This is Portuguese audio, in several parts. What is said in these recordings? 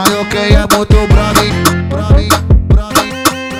Maioquei é muito pra mim, pra mim, pra mim,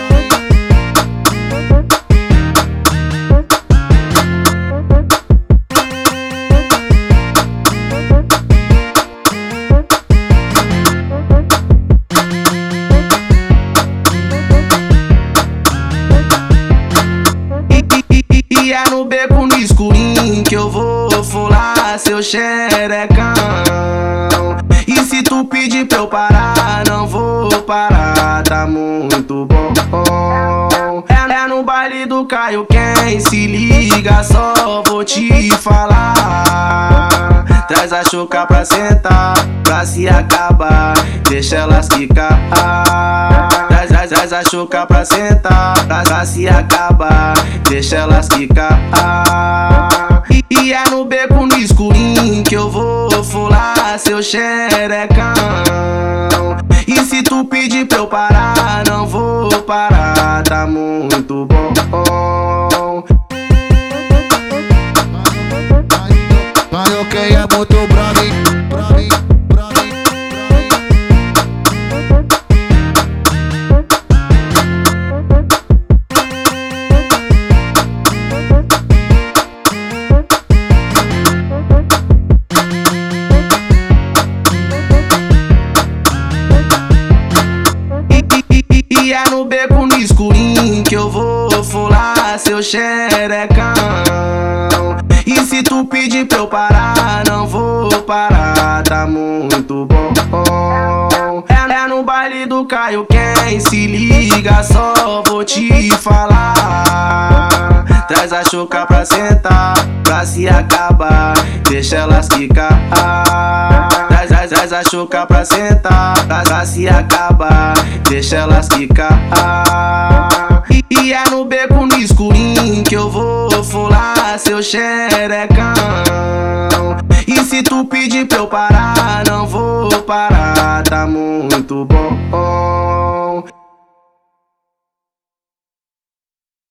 E é no beco no escurinho que eu vou fular seu xerecão. E se tu pedir pra eu parar, não vou parar, tá muito bom. É no baile do Caio, quem se liga, só vou te falar. Traz a choca pra sentar, pra se acabar, deixa elas quicar. Traz a choca pra sentar, pra se acabar, deixa elas quicar. E é no beco no escurinho que eu vou fular seu xerecão. E se tu pedir pra eu parar, não vou parar, tá muito bom. Maioquei é muito pra mim, pra mim, pra mim, E é no beco no escurinho que eu vou fular seu xerecão. E se tu pedir pra eu parar, não vou parar, tá muito bom. É no baile do Caio, quem se liga, só vou te falar. Traz a choca pra sentar, pra se acabar, deixa elas quicar. Traz a choca pra sentar, pra se acabar, deixa elas quicar. E é no beco no escurinho que eu vou fular seu xerecão. E se tu pedir pra eu parar, não vou parar, tá muito bom.